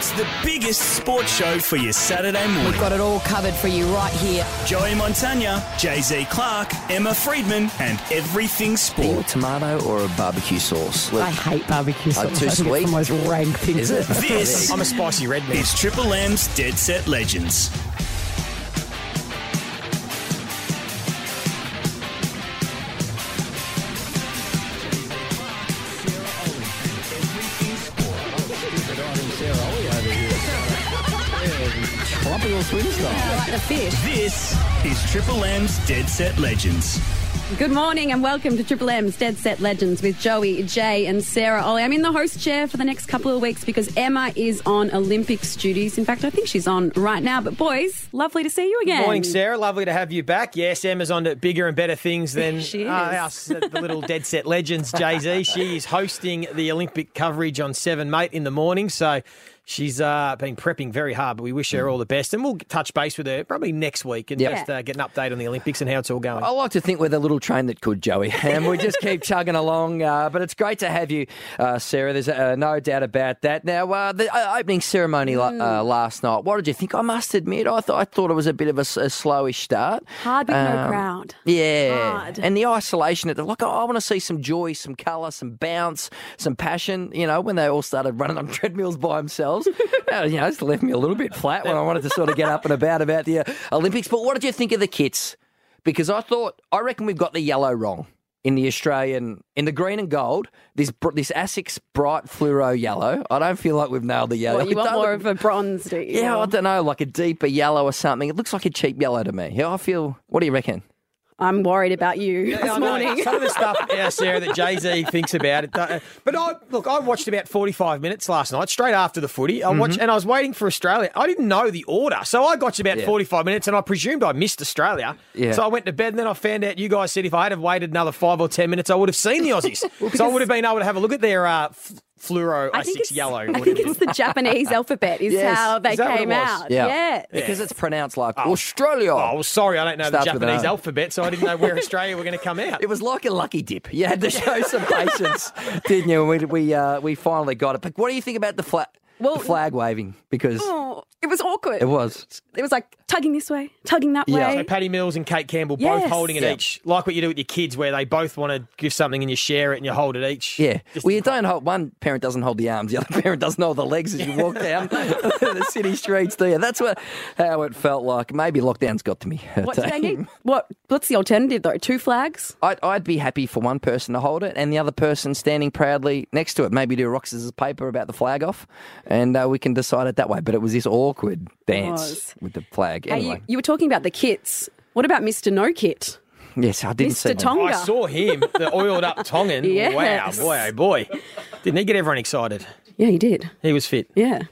It's the biggest sports show for your Saturday morning. We've got it all covered for you right here. Joey Montagna, Jay-Z Clark, Emma Friedman, and everything Are you a sport. tomato or a barbecue sauce? I hate barbecue sauce. too I think sweet? It's the most rank thing. Is it? This I'm a spicy red man. is Triple M's Dead Set Legends. Tropical swim style. I like the fish. This is Triple M's Dead Set Legends. Good morning and welcome to Triple M's Dead Set Legends with Joey, Jay and Sarah Ollie. I'm in the host chair for the next couple of weeks because Emma is on Olympics duties. In fact, I think she's on right now. But boys, lovely to see you again. Morning, Sarah. Lovely to have you back. Yes, Emma's on to bigger and better things than She is. us, the little Dead Set Legends, Jay-Z. She is hosting the Olympic coverage on 7 Mate in the morning, so she's been prepping very hard, but we wish her all the best. And we'll touch base with her probably next week and Yep. just get an update on the Olympics and how it's all going. I like to think we're the little train that could, Joey, and we just keep chugging along. But it's great to have you, Sarah. There's no doubt about that. Now, the opening ceremony last night, what did you think? I must admit, I thought it was a bit of a slowish start. Hard with no crowd. Yeah, Hard. and the isolation. I want to see some joy, some colour, some bounce, some passion. You know, when they all started running on treadmills by themselves, it's left me a little bit flat when I wanted to sort of get up and about the Olympics. But what did you think of the kits? Because I reckon we've got the yellow wrong in the Australian, in the green and gold. This Asics bright fluoro yellow. I don't feel like we've nailed the yellow. Well, you want more of a bronze, do you? Yeah, I don't know, like a deeper yellow or something. It looks like a cheap yellow to me. Yeah, I feel. What do you reckon? I'm worried about you I this know, morning. some of the stuff, Sarah, that Jay-Z thinks about it. But I watched about 45 minutes last night, straight after the footy. I watched, and I was waiting for Australia. I didn't know the order, so I got to about 45 minutes, and I presumed I missed Australia. Yeah. So I went to bed, and then I found out you guys said if I had have waited another 5 or 10 minutes, I would have seen the Aussies. So I would have been able to have a look at their fluoro Asics yellow. I think it's the Japanese alphabet is Yes. how they Is that what came it was? out. Yeah. Because it's pronounced like Australia. Oh, well, sorry, I don't know Starts the with an Japanese O. alphabet, so I didn't know where Australia were going to come out. It was like a lucky dip. You had to show some patience, didn't you? We finally got it. But what do you think about the flag waving? Because Oh, it was awkward. it was. It was like tugging this way, tugging that Yeah. way. So Paddy Mills and Kate Campbell both Yes. holding it Yeah. each, like what you do with your kids, where they both want to give something and you share it and you hold it each. Yeah. Just Well, you don't hold. One parent doesn't hold the arms. The other parent doesn't hold the legs as you walk down the city streets, do you? That's how it felt like. Maybe lockdown's got to me. What do they need? What's the alternative though? 2 flags? I'd be happy for one person to hold it and the other person standing proudly next to it. Maybe do a rock, scissors, paper about the flag off, and we can decide it that way. But it was this awkward dance was. with the flag. Hey, Anyway, you were talking about the kits. What about Mr. No Kit? yes, I didn't see Mr. him. Tonga. I saw him, the oiled up Tongan. Yes. Wow, boy, oh boy. Didn't he get everyone excited? Yeah, he did. He was fit. Yeah.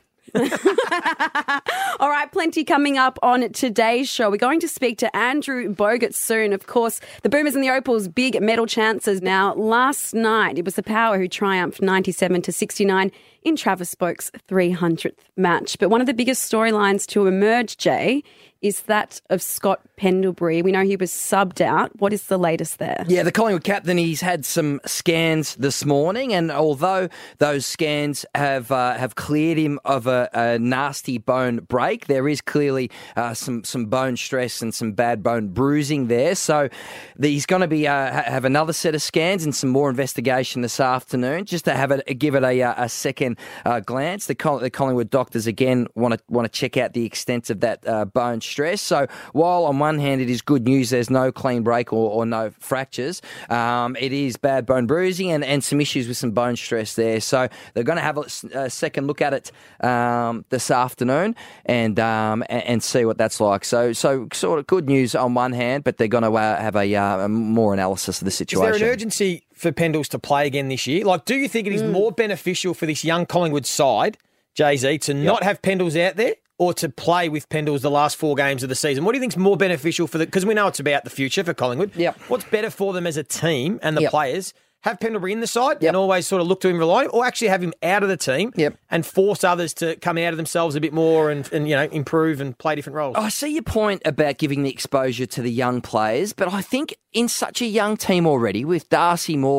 All right, plenty coming up on today's show. We're going to speak to Andrew Bogut soon. Of course, the Boomers and the Opals, big medal chances now. Last night, it was the Power who triumphed 97-69 in Travis Spoke's 300th match. But one of the biggest storylines to emerge, Jay, is that of Scott Pendlebury. We know he was subbed out. What is the latest there? Yeah, the Collingwood captain, he's had some scans this morning, and although those scans have cleared him of a nasty bone break, there is clearly some bone stress and some bad bone bruising there. So he's going to be have another set of scans and some more investigation this afternoon, just to give it a second glance. The Collingwood doctors again want to check out the extent of that bone stress. So while on one hand it is good news there's no clean break or no fractures, it is bad bone bruising and some issues with some bone stress there. So they're going to have a second look at it this afternoon and see what that's like. So sort of good news on one hand, but they're going to have a more analysis of the situation. Is there an urgency for Pendles to play again this year? Like, do you think it is more beneficial for this young Collingwood side, Jay-Z, to not have Pendles out there, or to play with Pendles the last 4 games of the season? What do you think is more beneficial for because we know it's about the future for Collingwood. Yep. What's better for them as a team and the players? Have Pendlebury in the side Yep. and always sort of look to him, rely on him, or actually have him out of the team and force others to come out of themselves a bit more and improve and play different roles? I see your point about giving the exposure to the young players, but I think in such a young team already, with Darcy Moore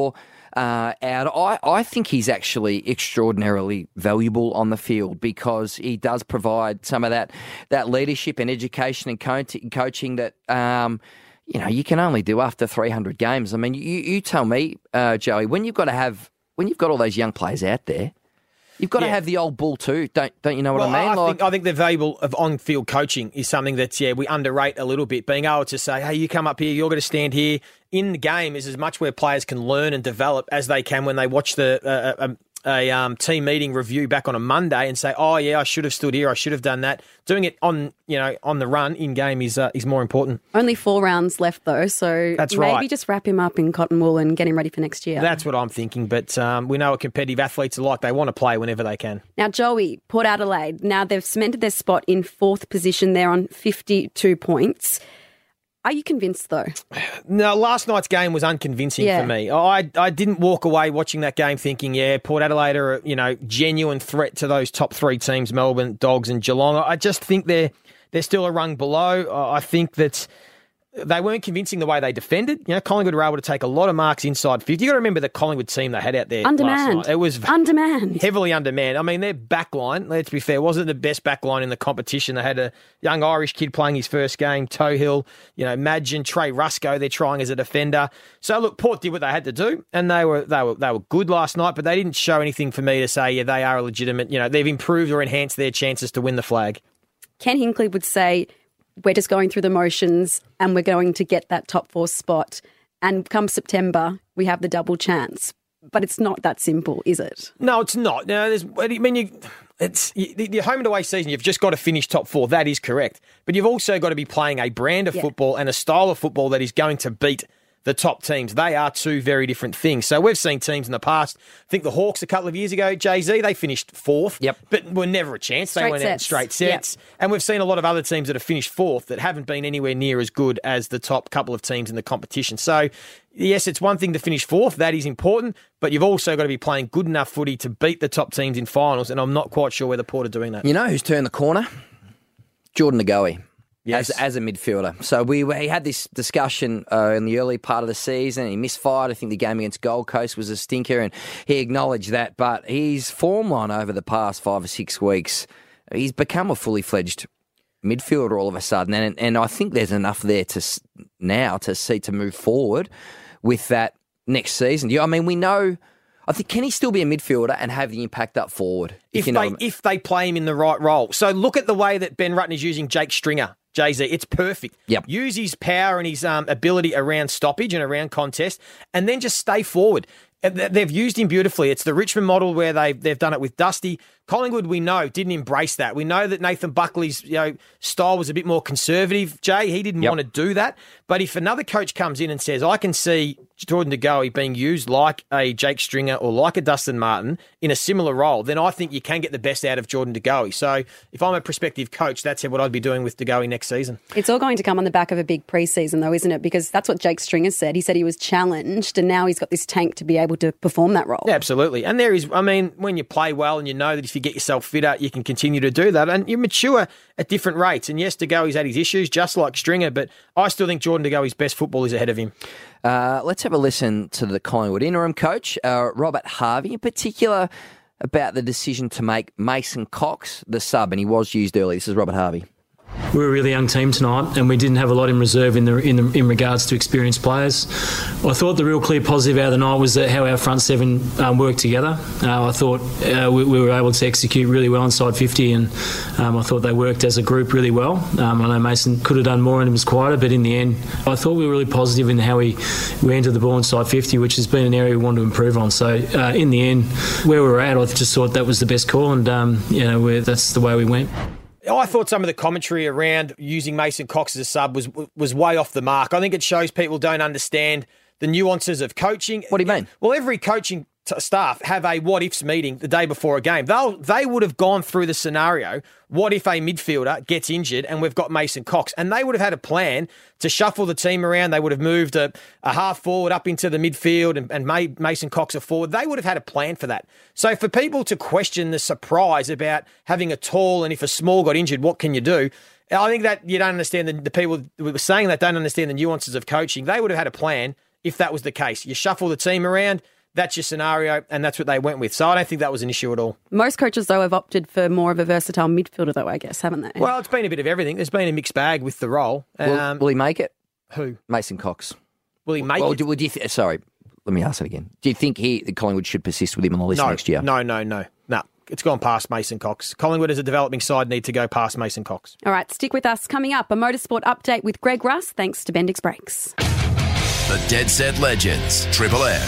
out. I think he's actually extraordinarily valuable on the field because he does provide some of that leadership and education and coaching that you can only do after 300 games. I mean, you tell me, Joey, when you've got all those young players out there, you've got to have the old bull too, don't you know what I mean? I think the valuable of on-field coaching is something that we underrate a little bit. Being able to say, hey, you come up here, you're going to stand here. In the game is as much where players can learn and develop as they can when they watch the team meeting review back on a Monday and say, oh yeah, I should have stood here, I should have done that. Doing it on the run in game is more important. Only 4 rounds left though, so that's maybe right. Just wrap him up in cotton wool and get him ready for next year. That's what I'm thinking, but we know what competitive athletes are like. They want to play whenever they can. Now, Joey, Port Adelaide, now they've cemented their spot in 4th position. They're on 52 points. Are you convinced, though? No, last night's game was unconvincing for me. I didn't walk away watching that game thinking, Port Adelaide are a genuine threat to those top 3 teams, Melbourne, Dogs and Geelong. I just think they're still a rung below. I think that they weren't convincing the way they defended. Collingwood were able to take a lot of marks inside 50. You've got to remember the Collingwood team they had out there last night. It was undermanned. Heavily undermanned. I mean, their backline, let's be fair, wasn't the best backline in the competition. They had a young Irish kid playing his first game, Tohill, Madgen, Trey Rusco, they're trying as a defender. So look, Port did what they had to do, and they were good last night, but they didn't show anything for me to say, they are a legitimate, they've improved or enhanced their chances to win the flag. Ken Hinkley would say, we're just going through the motions and we're going to get that top 4 spot. And come September, we have the double chance. But it's not that simple, is it? No, it's not. Now, the home and away season, you've just got to finish top 4. That is correct. But you've also got to be playing a brand of football and a style of football that is going to beat the top teams. They are 2 very different things. So we've seen teams in the past, I think the Hawks a couple of years ago, Jay-Z, they finished 4th, but were never a chance. They went out in straight sets. Yep. And we've seen a lot of other teams that have finished 4th that haven't been anywhere near as good as the top couple of teams in the competition. So, yes, it's one thing to finish 4th. That is important. But you've also got to be playing good enough footy to beat the top teams in finals. And I'm not quite sure whether Port are doing that. You know who's turned the corner? Jordan Ngoe. Yes. As a midfielder. So we had this discussion in the early part of the season. He misfired. I think the game against Gold Coast was a stinker, and he acknowledged that. But his form line over the past 5 or 6 weeks, he's become a fully fledged midfielder all of a sudden. And I think there's enough there to move forward with that next season. I mean, we know. I think, can he still be a midfielder and have the impact up forward? If they play him in the right role. So look at the way that Ben Rutten is using Jake Stringer. Jay-Z, it's perfect. Yep. Use his power and his ability around stoppage and around contest, and then just stay forward. They've used him beautifully. It's the Richmond model where they've done it with Dusty. Collingwood, we know, didn't embrace that. We know that Nathan Buckley's style was a bit more conservative. Jay, he didn't want to do that. But if another coach comes in and says, I can see Jordan Ngoe being used like a Jake Stringer or like a Dustin Martin in a similar role, then I think you can get the best out of Jordan Ngoe. So if I'm a prospective coach, that's what I'd be doing with Ngoe next season. It's all going to come on the back of a big preseason, though, isn't it? Because that's what Jake Stringer said. He said he was challenged, and now he's got this tank to be able to perform that role. Yeah, absolutely. And there is, when you play well and you know that if you get yourself fitter, you can continue to do that. And you mature at different rates. And yes, Ngoe's had his issues, just like Stringer, but I still think Jordan Ngoe's best football is ahead of him. Let's have a listen to the Collingwood interim coach, Robert Harvey, in particular about the decision to make Mason Cox the sub, and he was used early. This is Robert Harvey. We're a really young team tonight, and we didn't have a lot in reserve in regards to experienced players. I thought the real clear positive out of the night was that how our front seven worked together. I thought we were able to execute really well inside 50, and I thought they worked as a group really well. I know Mason could have done more and it was quieter, but in the end, I thought we were really positive in how we entered the ball inside 50, which has been an area we want to improve on. So in the end, where we were at, I just thought that was the best call, and that's the way we went. I thought some of the commentary around using Mason Cox as a sub was way off the mark. I think it shows people don't understand the nuances of coaching. What do you mean? Well, every coaching staff have a what-ifs meeting the day before a game. They would have gone through the scenario, what if a midfielder gets injured and we've got Mason Cox? And they would have had a plan to shuffle the team around. They would have moved a half forward up into the midfield and made Mason Cox a forward. They would have had a plan for that. So for people to question the surprise about having a tall and if a small got injured, what can you do? I think that you don't understand the people who were saying that don't understand the nuances of coaching. They would have had a plan if that was the case. You shuffle the team around. That's your scenario, and that's what they went with. So I don't think that was an issue at all. Most coaches, though, have opted for more of a versatile midfielder, though, I guess, haven't they? Well, it's been a bit of everything. There's been a mixed bag with the role. Will he make it? Who? Mason Cox. Will he make Well, it? sorry, let me ask it again. Do you think Collingwood should persist with him on the list next year? No. No, it's gone past Mason Cox. Collingwood as a developing side need to go past Mason Cox. All right, stick with us. Coming up, a motorsport update with Greg Russ, thanks to Bendix Brakes. The Dead Set Legends, Triple M.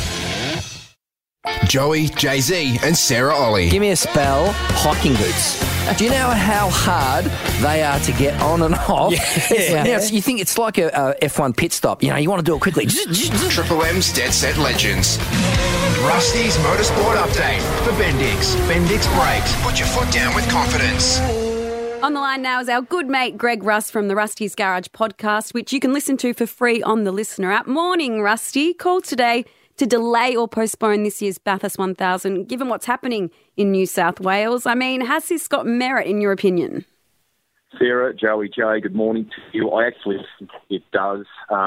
Joey, Jay-Z and Sarah Ollie. Give me a spell, hiking boots. Do you know how hard they are to get on and off? Yeah. You think it's like a F1 pit stop. You know, you want to do it quickly. Triple M's Dead Set Legends. Rusty's Motorsport Update for Bendix. Bendix Brakes. Put your foot down with confidence. On the line now is our good mate Greg Russ from the Rusty's Garage podcast, which you can listen to for free on the Listener app. Morning, Rusty. Call today to delay or postpone this year's Bathurst 1000, given what's happening in New South Wales. I mean, has this got merit in your opinion? Sarah, Joey, Jay, good morning to you. I actually think it does.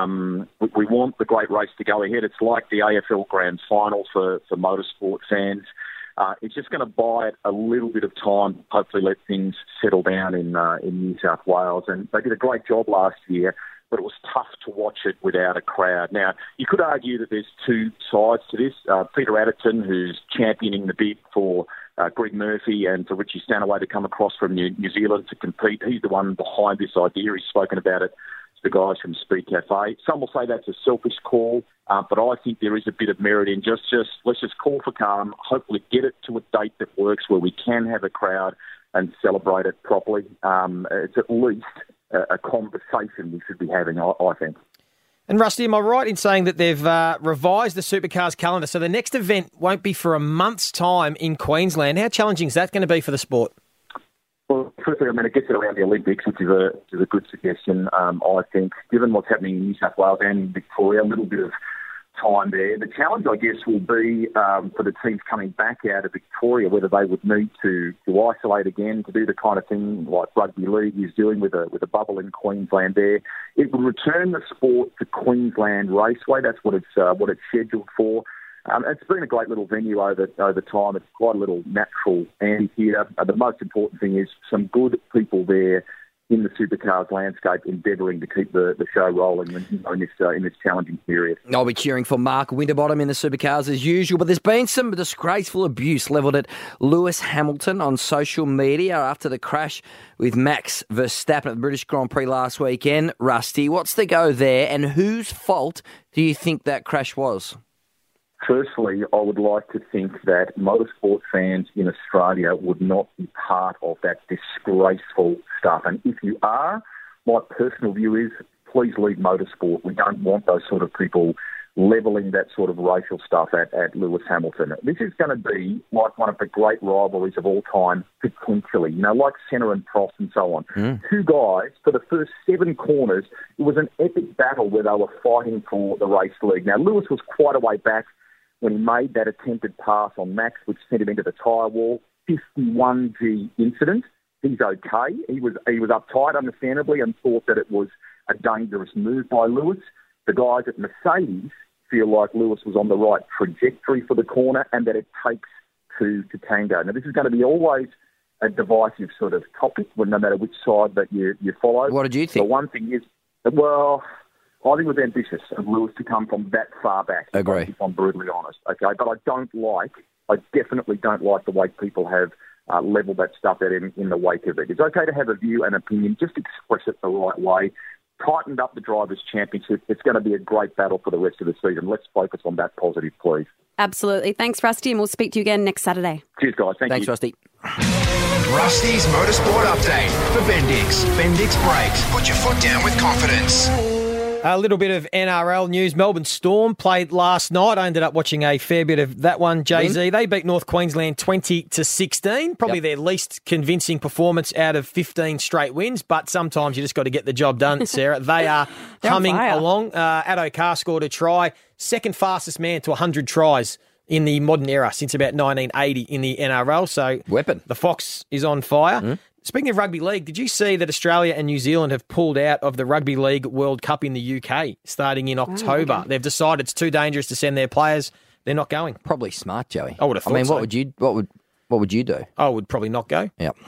We want the great race to go ahead. It's like the AFL Grand Final for motorsport fans. It's just going to buy it a little bit of time, hopefully let things settle down in New South Wales. And they did a great job last year, but it was tough to watch it without a crowd. Now, you could argue that there's two sides to this. Peter Adderton, who's championing the bid for Greg Murphy and for Richie Stanaway to come across from New Zealand to compete. He's the one behind this idea. He's spoken about it to the guys from Speed Cafe. Some will say that's a selfish call, but I think there is a bit of merit in just let's just call for calm, hopefully get it to a date that works where we can have a crowd and celebrate it properly. It's at least a conversation we should be having, I think. And Rusty, am I right in saying that they've revised the Supercars calendar, so the next event won't be for a month's time in Queensland? How challenging is that going to be for the sport? Well, firstly, it gets it around the Olympics, which is a good suggestion. I think, given what's happening in New South Wales and in Victoria, a little bit of time there. The challenge, I guess, will be for the teams coming back out of Victoria, whether they would need to isolate again to do the kind of thing like Rugby League is doing with a bubble in Queensland there. It would return the sport to Queensland Raceway. That's what it's scheduled for. It's been a great little venue over time. It's quite a little natural amphitheatre. The most important thing is some good people there in the Supercars landscape, endeavouring to keep the show rolling in this challenging period. I'll be cheering for Mark Winterbottom in the Supercars as usual, but there's been some disgraceful abuse levelled at Lewis Hamilton on social media after the crash with Max Verstappen at the British Grand Prix last weekend. Rusty, what's the go there, and whose fault do you think that crash was? Firstly, I would like to think that motorsport fans in Australia would not be part of that disgraceful stuff. And if you are, my personal view is please leave motorsport. We don't want those sort of people levelling that sort of racial stuff at Lewis Hamilton. This is going to be like one of the great rivalries of all time, potentially, like Senna and Prost and so on. Two guys, for the first 7 corners, it was an epic battle where they were fighting for the race lead. Now, Lewis was quite a way back when he made that attempted pass on Max, which sent him into the tyre wall. 51G incident. He's okay. He was uptight, understandably, and thought that it was a dangerous move by Lewis. The guys at Mercedes feel like Lewis was on the right trajectory for the corner and that it takes two to tango. Now, this is going to be always a divisive sort of topic, no matter which side that you follow. What did you think? The one thing is, well, I think it was ambitious of Lewis to come from that far back. Agree. If I'm brutally honest. Okay, but I definitely don't like the way people have levelled that stuff at him in the wake of it. It's okay to have a view and opinion, just express it the right way. Tightened up the Drivers' Championship. It's going to be a great battle for the rest of the season. Let's focus on that positive, please. Absolutely. Thanks, Rusty, and we'll speak to you again next Saturday. Cheers, guys. Thanks, Rusty. Rusty's Motorsport Update for Bendix. Bendix Brakes. Put your foot down with confidence. A little bit of NRL news. Melbourne Storm played last night. I ended up watching a fair bit of that one, Jay-Z. They beat North Queensland 20-16. Probably their least convincing performance out of 15 straight wins, but sometimes you just got to get the job done, Sarah. They are humming along. Addo Carr scored a try. Second fastest man to 100 tries in the modern era since about 1980 in the NRL. So Weapon. The Fox is on fire. Speaking of rugby league, did you see that Australia and New Zealand have pulled out of the Rugby League World Cup in the UK starting in October? They've decided it's too dangerous to send their players They're not going. Probably smart, Joey. I would have thought so. what would you do? I would probably not go. Yep.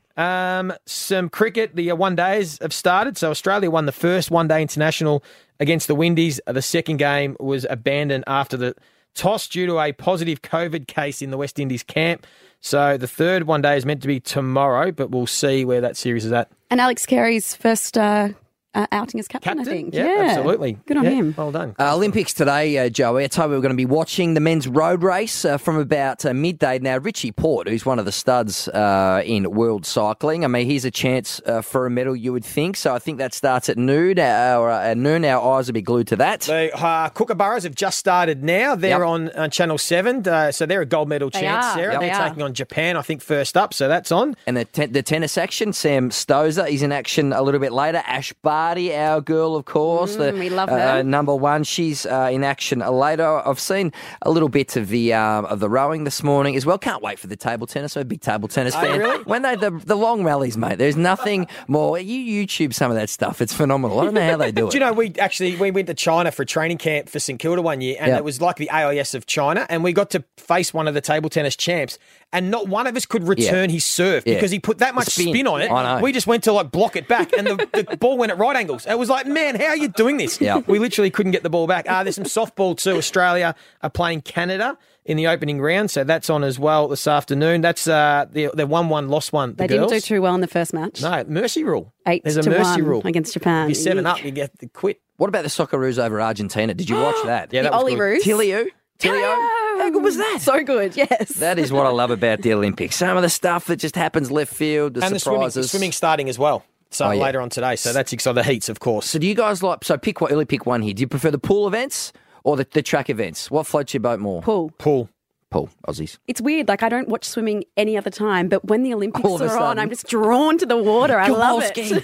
Some cricket. The one days have started. So Australia won the first one-day international against the Windies. The second game was abandoned after the toss due to a positive COVID case in the West Indies camp. So the third one day is meant to be tomorrow, but we'll see where that series is at. And Alex Carey's first outing as captain, I think. Yeah, absolutely. Good on him. Well done. Olympics today, Joey. I told you we're going to be watching the men's road race from about midday. Now, Richie Port, who's one of the studs in world cycling, I mean, he's a chance for a medal, you would think. So I think that starts at noon. At noon, our eyes will be glued to that. The Kookaburras have just started now. They're on Channel 7, so they're a gold medal chance, Sarah. They're taking on Japan, I think, first up, so that's on. And the tennis action, Sam Stosur is in action a little bit later. Ash Barty, our girl, of course. We love her. Number one, she's in action later. I've seen a little bit of the rowing this morning as well. Can't wait for the table tennis. I'm a big table tennis fan. Really? When the long rallies, mate, there's nothing more. You YouTube some of that stuff. It's phenomenal. I don't know how they do it. Do you know, we went to China for a training camp for St Kilda one year, and it was like the AIS of China, and we got to face one of the table tennis champs, and not one of us could return his serve because he put that much spin on it. I know. We just went to block it back, and the ball went at right angles. It was like, man, how are you doing this? Yeah. We literally couldn't get the ball back. There's some softball too. Australia are playing Canada in the opening round, so that's on as well this afternoon. That's the 1-1 lost one. They didn't do too well in the first match. No, mercy rule. 8-1 There's a mercy rule against Japan. If you're 7 up, you get the quit. What about the Socceroos over Argentina? Did you watch that? Yeah, that the was Olyroos. Tilio? How good was that? So good, yes. That is what I love about the Olympics. Some of the stuff that just happens left field, the and surprises. The swimming starting as well. So later on today. So that's exciting. The heats, of course. So do you guys pick one here. Do you prefer the pool events or the track events? What floats your boat more? Pool. Pool, Aussies. It's weird. I don't watch swimming any other time, but when the Olympics are on, I'm just drawn to the water. I love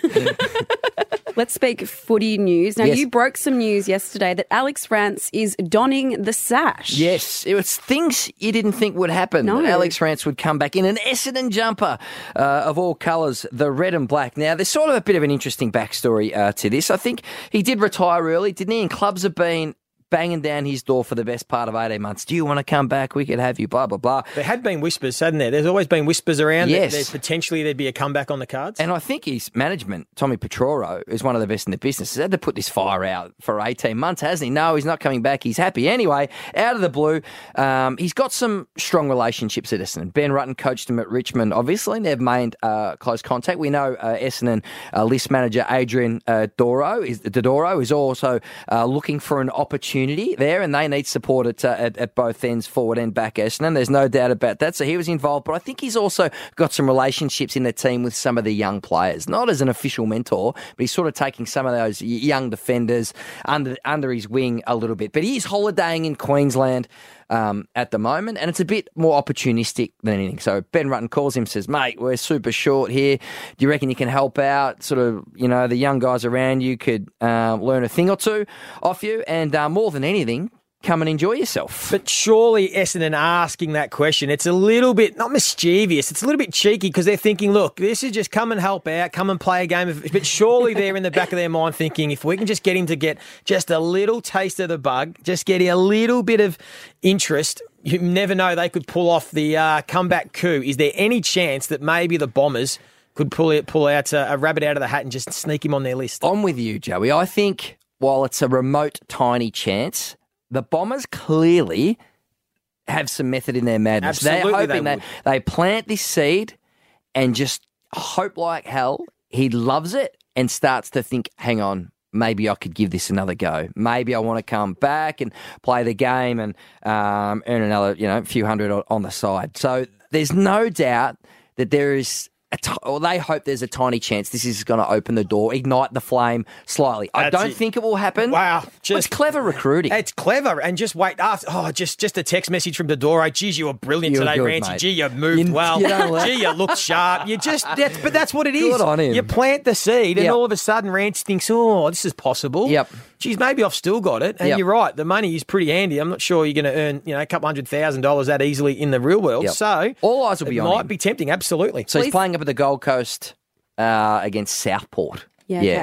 it. Let's speak footy news. Now, you broke some news yesterday that Alex Rance is donning the sash. Yes, it was things you didn't think would happen. No. Alex Rance would come back in an Essendon jumper of all colours, the red and black. Now, there's sort of a bit of an interesting backstory to this. I think he did retire early, didn't he? And clubs have been banging down his door for the best part of 18 months. Do you want to come back? We could have you, blah, blah, blah. There had been whispers, hadn't there? There's always been whispers around yes. that potentially there'd be a comeback on the cards. And I think his management, Tommy Petroro, is one of the best in the business, has had to put this fire out for 18 months, hasn't he? No, he's not coming back. He's happy. Anyway, out of the blue, he's got some strong relationships at Essendon. Ben Rutten coached him at Richmond, obviously. They've made close contact. We know Essendon list manager Adrian Dodoro is also looking for an opportunity there, and they need support at both ends, forward and back Essendon. There's no doubt about that. So he was involved, but I think he's also got some relationships in the team with some of the young players. Not as an official mentor, but he's sort of taking some of those young defenders under his wing a little bit. But he is holidaying in Queensland at the moment, and it's a bit more opportunistic than anything. So Ben Rutten calls him, says, mate, we're super short here. Do you reckon you can help out? Sort of, the young guys around you could learn a thing or two off you, and more than anything, come and enjoy yourself. But surely Essendon asking that question, it's a little bit, not mischievous, it's a little bit cheeky because they're thinking, look, this is just come and help out, come and play a game. But surely they're in the back of their mind thinking, if we can just get him to get just a little taste of the bug, just getting a little bit of interest, you never know, they could pull off the comeback coup. Is there any chance that maybe the Bombers could pull out a rabbit out of the hat and just sneak him on their list? I'm with you, Joey. I think while it's a remote, tiny chance, the Bombers clearly have some method in their madness. Absolutely, they're hoping they plant this seed and just hope like hell he loves it and starts to think, hang on, maybe I could give this another go. Maybe I want to come back and play the game and earn another few hundred on the side. So there's no doubt that there is they hope there's a tiny chance this is going to open the door, ignite the flame slightly. I don't think it will happen. Wow. It's clever recruiting. It's clever. And just wait after. Just a text message from Dodoro. Geez, you were brilliant today, Rancy. Mate. Gee, you moved well. Gee, you looked sharp. But that's what it is. Good on him. You plant the seed and all of a sudden Rancy thinks, oh, this is possible. Yep. Geez, maybe I've still got it. And you're right. The money is pretty handy. I'm not sure you're going to earn, a couple $100,000 that easily in the real world. Yep. So all eyes will be on him. It might be tempting. Absolutely. So he's playing up at the Gold Coast against Southport. Yeah. Okay.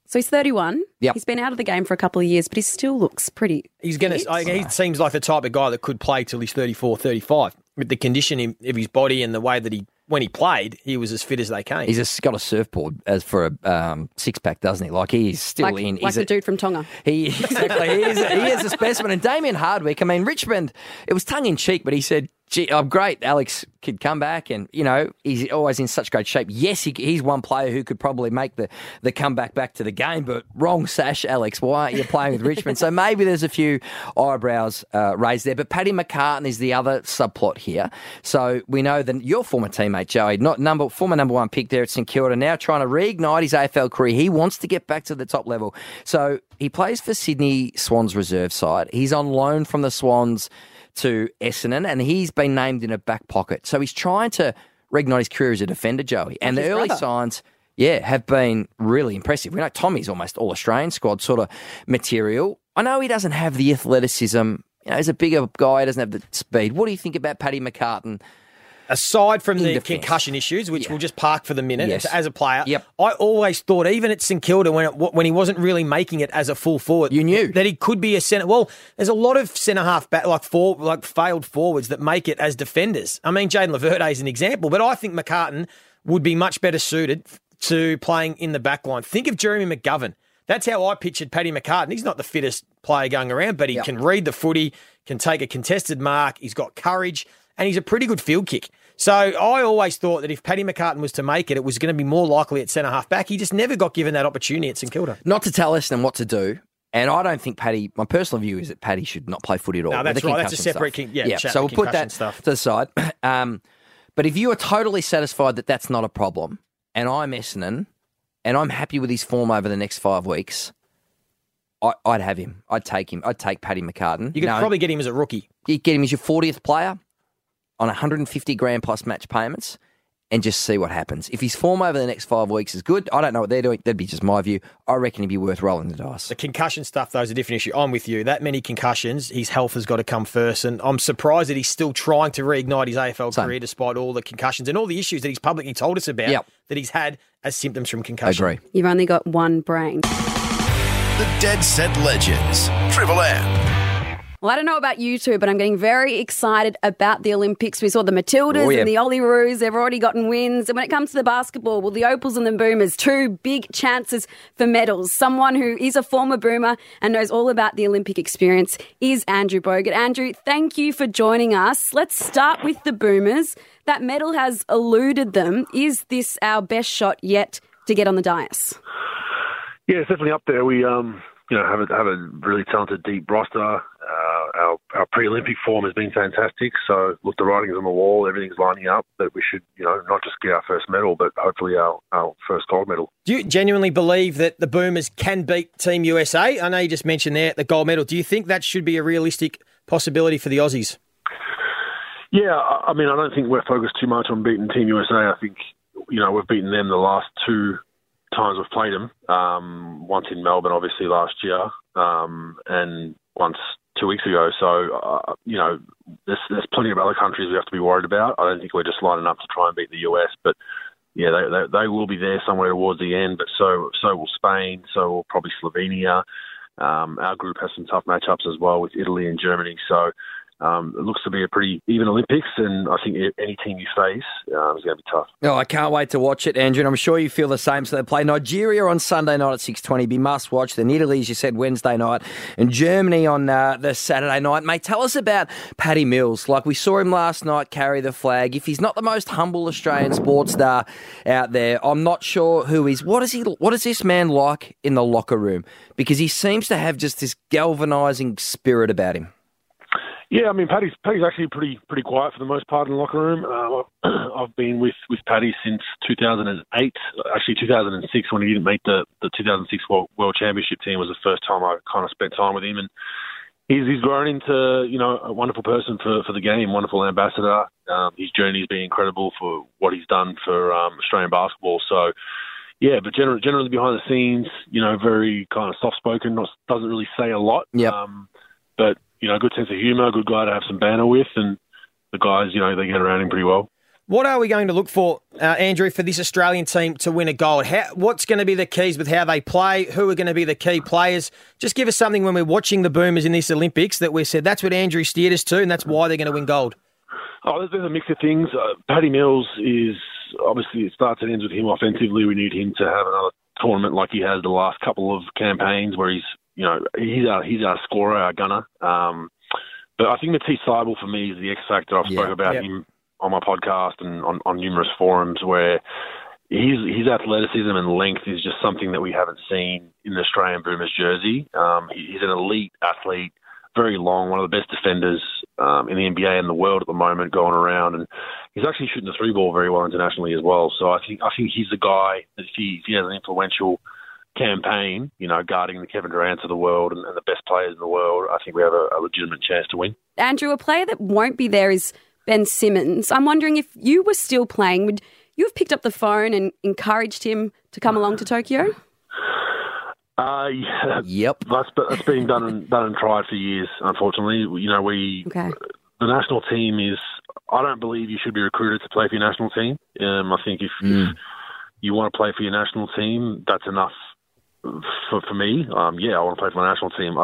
So he's 31. Yep. He's been out of the game for a couple of years, but he still looks pretty He's going to. He seems like the type of guy that could play till he's 34, 35. With the condition of his body and the way that when he played, he was as fit as they came. He's just got a surfboard as for a six-pack, doesn't he? Like, he's still in. Like the dude from Tonga. Exactly. he is a specimen. And Damien Hardwick, I mean, Richmond, it was tongue-in-cheek, but he said, gee, I'm great, Alex could come back and, you know, he's always in such great shape. Yes, he's one player who could probably make the comeback back to the game, but wrong sash, Alex. Why aren't you playing with Richmond? So maybe there's a few eyebrows raised there. But Paddy McCartan is the other subplot here. So we know that your former teammate, Joey, former number one pick there at St Kilda, now trying to reignite his AFL career. He wants to get back to the top level. So he plays for Sydney Swans reserve side. He's on loan from the Swans to Essendon, and he's been named in a back pocket. So he's trying to reignite his career as a defender, Joey. And the early signs, have been really impressive. We know Tommy's almost all-Australian squad sort of material. I know he doesn't have the athleticism. You know, he's a bigger guy, he doesn't have the speed. What do you think about Paddy McCartan? Aside from the concussion issues, which we'll just park for the minute, as a player, I always thought, even at St Kilda, when he wasn't really making it as a full forward, you knew that he could be a centre. Well, there's a lot of centre half back, like failed forwards that make it as defenders. I mean, Jaden Laverde is an example, but I think McCartan would be much better suited to playing in the back line. Think of Jeremy McGovern. That's how I pictured Paddy McCartan. He's not the fittest player going around, but he can read the footy, can take a contested mark, he's got courage, and he's a pretty good field kick. So I always thought that if Paddy McCartan was to make it, it was going to be more likely at centre-half back. He just never got given that opportunity at St Kilda. Not to tell Essendon what to do, and I don't think Paddy, my personal view is that Paddy should not play footy at all. No, that's right. That's a separate so we'll put that to the side. But if you are totally satisfied that that's not a problem, and I'm Essendon, and I'm happy with his form over the next 5 weeks, I'd have him. I'd take him. I'd take Paddy McCartan. You could probably get him as a rookie. You get him as your 40th player on 150 grand plus match payments and just see what happens. If his form over the next 5 weeks is good, I don't know what they're doing. That'd be just my view. I reckon he'd be worth rolling the dice. The concussion stuff, though, is a different issue. I'm with you. That many concussions, his health has got to come first. And I'm surprised that he's still trying to reignite his AFL career despite all the concussions and all the issues that he's publicly told us about that he's had as symptoms from concussion. I agree. You've only got one brain. The Dead Set Legends. Triple M. Well, I don't know about you two, but I'm getting very excited about the Olympics. We saw the Matildas and the Olyroos. They've already gotten wins. And when it comes to the basketball, well, the Opals and the Boomers, two big chances for medals. Someone who is a former Boomer and knows all about the Olympic experience is Andrew Bogut. Andrew, thank you for joining us. Let's start with the Boomers. That medal has eluded them. Is this our best shot yet to get on the dais? Yeah, it's definitely up there. We have a really talented, deep roster. Our pre-Olympic form has been fantastic. So, look, the writing's on the wall. Everything's lining up that we should, not just get our first medal, but hopefully our first gold medal. Do you genuinely believe that the Boomers can beat Team USA? I know you just mentioned there the gold medal. Do you think that should be a realistic possibility for the Aussies? Yeah, I mean, I don't think we're focused too much on beating Team USA. I think, we've beaten them the last two times we've played them. Once in Melbourne, obviously, last year, and once 2 weeks ago. So, there's plenty of other countries we have to be worried about. I don't think we're just lining up to try and beat the US, but yeah, they will be there somewhere towards the end, but so will Spain, so will probably Slovenia. Our group has some tough matchups as well with Italy and Germany. So it looks to be a pretty even Olympics, and I think any team you face is going to be tough. Oh, I can't wait to watch it, Andrew, and I'm sure you feel the same. So they play Nigeria on Sunday night at 6:20, be must watch. Then Italy, as you said, Wednesday night, and Germany on the Saturday night. Mate, tell us about Paddy Mills. Like, we saw him last night carry the flag. If he's not the most humble Australian sports star out there, I'm not sure who is. What is this man like in the locker room? Because he seems to have just this galvanising spirit about him. Yeah, I mean, Paddy's actually pretty quiet for the most part in the locker room. I've been with Paddy since 2008, actually 2006, when he didn't make the 2006 World Championship team was the first time I kind of spent time with him. And he's grown into, a wonderful person for the game, wonderful ambassador. His journey's been incredible for what he's done for Australian basketball. So, yeah, but generally behind the scenes, very kind of soft-spoken, doesn't really say a lot. Yep. But good sense of humour, good guy to have some banter with, and the guys, they get around him pretty well. What are we going to look for, Andrew, for this Australian team to win a gold? What's going to be the keys with how they play? Who are going to be the key players? Just give us something when we're watching the Boomers in this Olympics that we said that's what Andrew steered us to and that's why they're going to win gold. Oh, there's a mix of things. Paddy Mills is, obviously, it starts and ends with him offensively. We need him to have another tournament like he has the last couple of campaigns where he's our scorer, our gunner. But I think Matisse Seibel for me is the X factor. I've spoken about him on my podcast and on numerous forums where his athleticism and length is just something that we haven't seen in the Australian Boomers jersey. He's an elite athlete, very long, one of the best defenders in the NBA and the world at the moment going around. And he's actually shooting the three ball very well internationally as well. So I think he's the guy that if he has an influential campaign, guarding the Kevin Durant's of the world and the best players in the world, I think we have a legitimate chance to win. Andrew, a player that won't be there is Ben Simmons. I'm wondering if you were still playing, would you have picked up the phone and encouraged him to come along to Tokyo? Yeah. Yep. That's been done and tried for years, unfortunately. The national team is, I don't believe you should be recruited to play for your national team. I think if you want to play for your national team, that's enough for me. I want to play for my national team.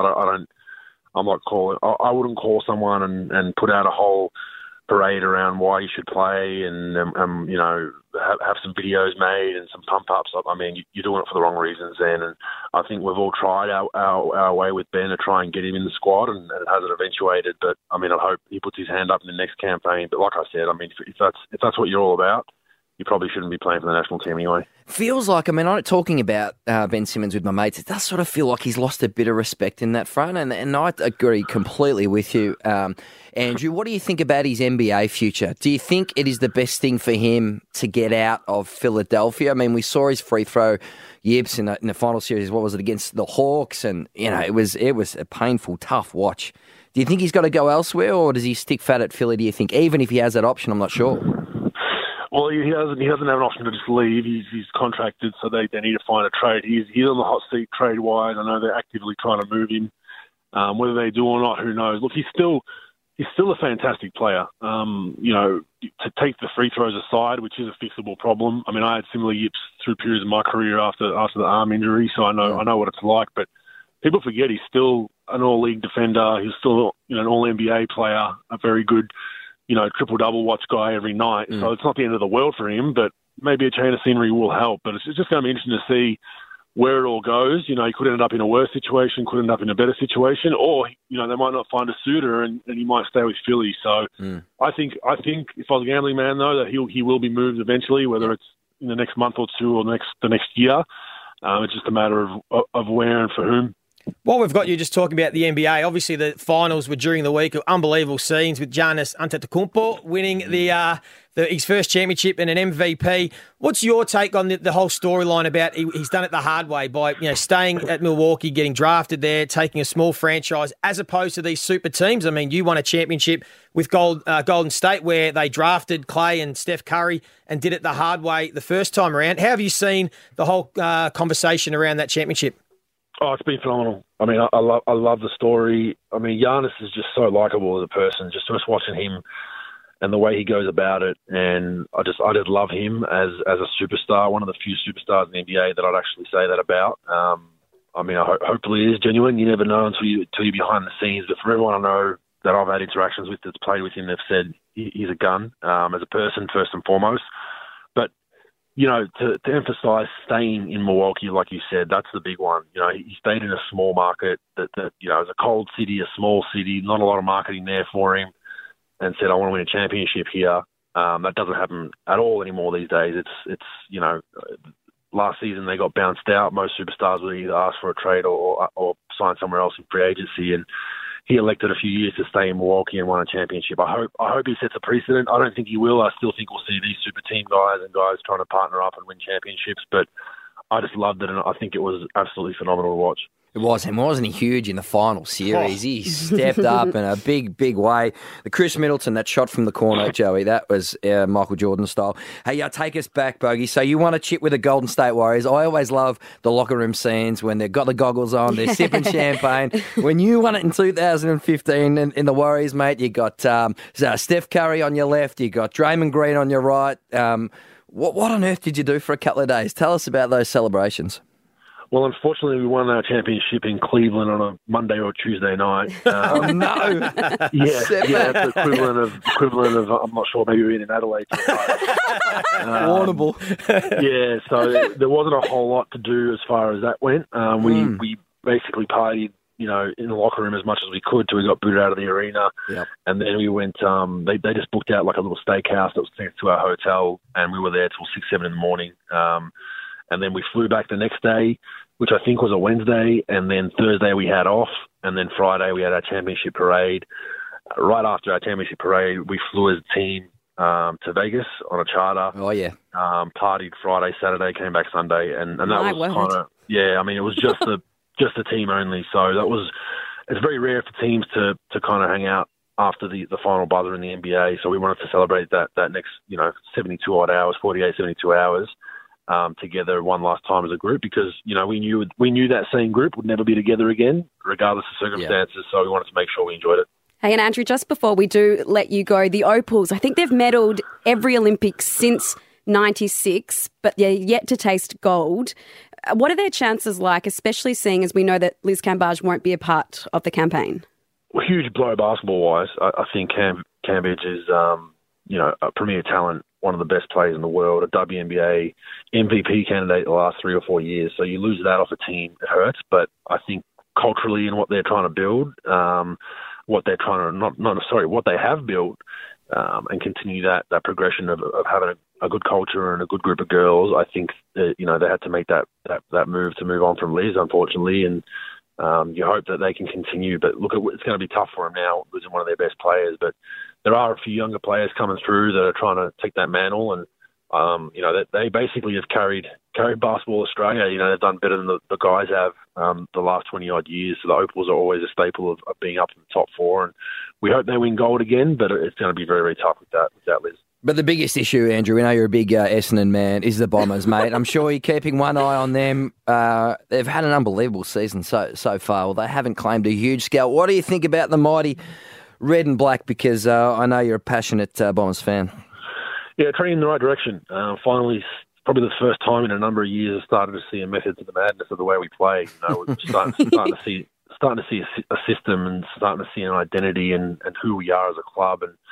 I wouldn't call someone and put out a whole parade around why you should play and have some videos made and some pump ups. I mean, you're doing it for the wrong reasons then. And I think we've all tried our way with Ben to try and get him in the squad, and it hasn't eventuated. But I mean, I hope he puts his hand up in the next campaign. But like I said, I mean, if that's what you're all about, you probably shouldn't be playing for the national team anyway. Feels like, I'm talking about Ben Simmons with my mates, it does sort of feel like he's lost a bit of respect in that front, and I agree completely with you. Andrew, what do you think about his NBA future? Do you think it is the best thing for him to get out of Philadelphia? I mean, we saw his free throw yips in the final series, what was it, against the Hawks, and it was a painful, tough watch. Do you think he's got to go elsewhere, or does he stick fat at Philly, do you think? Even if he has that option, I'm not sure. Well, he doesn't have an option to just leave. He's contracted, so they need to find a trade. He's on the hot seat trade-wise. I know they're actively trying to move him. Whether they do or not, who knows? Look, he's still a fantastic player. To take the free throws aside, which is a fixable problem. I mean, I had similar yips through periods of my career after the arm injury, so I know what it's like. But people forget he's still an all-league defender. He's still an all-NBA player, a very good triple-double watch guy every night. So it's not the end of the world for him, but maybe a change of scenery will help. But it's just going to be interesting to see where it all goes. He could end up in a worse situation, could end up in a better situation, or, they might not find a suitor and he might stay with Philly. So I think if I was a gambling man, though, that he will be moved eventually, whether it's in the next month or two or the next year. It's just a matter of where and for whom. While we've got you just talking about the NBA, obviously the finals were during the week of unbelievable scenes with Giannis Antetokounmpo winning his first championship and an MVP. What's your take on the whole storyline about he's done it the hard way by staying at Milwaukee, getting drafted there, taking a small franchise as opposed to these super teams? I mean, you won a championship with Golden State where they drafted Clay and Steph Curry and did it the hard way the first time around. How have you seen the whole conversation around that championship? Oh, it's been phenomenal. I mean, I love the story. I mean, Giannis is just so likable as a person. Just watching him and the way he goes about it, and I just love him as a superstar. One of the few superstars in the NBA that I'd actually say that about. I mean, hopefully it is genuine. You never know until you're behind the scenes. But for everyone I know that I've had interactions with that's played with him, they've said he's a gun as a person first and foremost. But to emphasise staying in Milwaukee, like you said, that's the big one. He stayed in a small market that is a cold city, a small city, not a lot of marketing there for him, and said, I want to win a championship here. That doesn't happen at all anymore these days. It's last season they got bounced out. Most superstars would either ask for a trade or sign somewhere else in free agency, and he elected a few years to stay in Milwaukee and won a championship. I hope he sets a precedent. I don't think he will. I still think we'll see these super team guys and guys trying to partner up and win championships. But I just loved it, and I think it was absolutely phenomenal to watch. It was, and wasn't he huge in the final series? He stepped up in a big, big way. The Chris Middleton, that shot from the corner, Joey, that was Michael Jordan style. Hey, take us back, Bogey. So you want to chip with the Golden State Warriors. I always love the locker room scenes when they've got the goggles on, they're sipping champagne. When you won it in 2015 in the Warriors, mate, you got Steph Curry on your left, you got Draymond Green on your right. What on earth did you do for a couple of days? Tell us about those celebrations. Well, unfortunately, we won our championship in Cleveland on a Monday or Tuesday night. Oh, no. Yeah, it's equivalent of, I'm not sure, maybe we're in Adelaide. Warnable. Yeah, so there wasn't a whole lot to do as far as that went. We basically partied, in the locker room as much as we could till we got booted out of the arena. Yep. And then we went, they just booked out like a little steakhouse that was next to our hotel, and we were there till 6, 7 in the morning. And then we flew back the next day, which I think was a Wednesday, and then Thursday we had off, and then Friday we had our championship parade. Right after our championship parade, we flew as a team to Vegas on a charter. Oh, yeah. Partied Friday, Saturday, came back Sunday, and that was kind of, it was just the team only. So it's very rare for teams to kind of hang out after the final buzzer in the NBA. So we wanted to celebrate that next, 72 odd hours, 48, 72 hours. Together one last time as a group, because we knew that same group would never be together again, regardless of circumstances. Yeah. So we wanted to make sure we enjoyed it. Hey, and Andrew, just before we do let you go, the Opals, I think they've medalled every Olympics since 96, but they're yet to taste gold. What are their chances like, especially seeing as we know that Liz Cambage won't be a part of the campaign? Well, huge blow basketball-wise. I think Cambage is, a premier talent, one of the best players in the world, a WNBA MVP candidate the last 3 or 4 years. So you lose that off a team, it hurts. But I think culturally and what they're trying to build, what they have built, and continue that progression of having a good culture and a good group of girls. I think that, they had to make that move to move on from Liz, unfortunately, and you hope that they can continue. But look, it's going to be tough for them now, losing one of their best players. But there are a few younger players coming through that are trying to take that mantle, and they basically have carried Basketball Australia. They've done better than the guys have the last 20-odd years. So the Opals are always a staple of being up in the top 4, and we hope they win gold again, but it's going to be very, very tough without Liz. But the biggest issue, Andrew, we know you're a big Essendon man, is the Bombers, mate. I'm sure you're keeping one eye on them. They've had an unbelievable season so far. Well, they haven't claimed a huge scale. What do you think about the mighty Red and Black? Because I know you're a passionate Bombers fan. Yeah, trending in the right direction. Finally, probably the first time in a number of years, I started to see a method to the madness of the way we play. We're starting to see a system and starting to see an identity and who we are as a club. And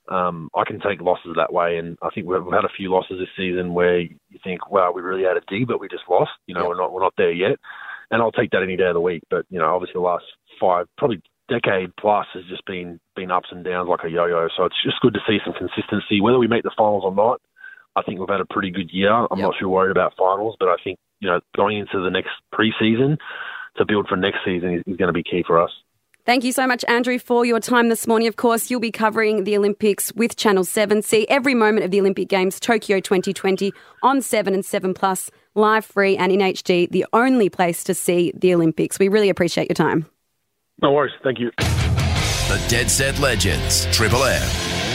I can take losses that way. And I think we've had a few losses this season where you think, wow, we really had a dig, but we just lost. We're not there yet. And I'll take that any day of the week. But obviously the last 5, probably decade plus has just been ups and downs like a yo-yo. So it's just good to see some consistency. Whether we make the finals or not, I think we've had a pretty good year. I'm not too worried about finals, but I think, going into the next pre-season to build for next season is going to be key for us. Thank you so much, Andrew, for your time this morning. Of course, you'll be covering the Olympics with Channel 7. See every moment of the Olympic Games, Tokyo 2020, on 7 and 7+, live, free and in HD, the only place to see the Olympics. We really appreciate your time. No worries. Thank you. The Dead Set Legends, Triple M.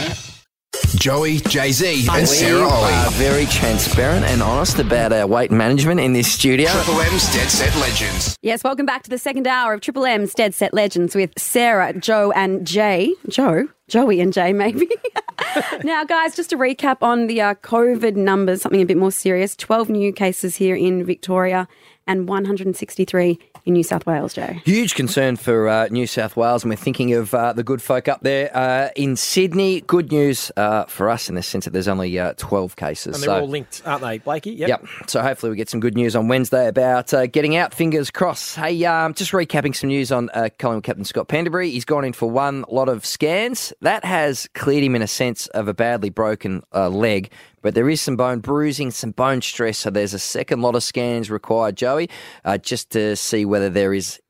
Joey, Jay-Z and Sarah We Ollie. are very transparent and honest about our weight management in this studio. Triple M's Dead Set Legends. Yes, welcome back to the second hour of Triple M's Dead Set Legends with Sarah, Joe and Jay. Joey and Jay, maybe. Now, guys, just to recap on the COVID numbers, something a bit more serious. 12 new cases here in Victoria and 163 in New South Wales, Jay. Huge concern for New South Wales, and we're thinking of the good folk up there in Sydney. Good news for us in the sense that there's only 12 cases. And they're all linked, aren't they, Blakey? Yep. So hopefully we get some good news on Wednesday about getting out. Fingers crossed. Hey, just recapping some news on Collingwood captain Scott Pendlebury. He's gone in for one lot of scans. That has cleared him in a sense of a badly broken leg. But there is some bone bruising, some bone stress, so there's a second lot of scans required, Joey, just to see whether there is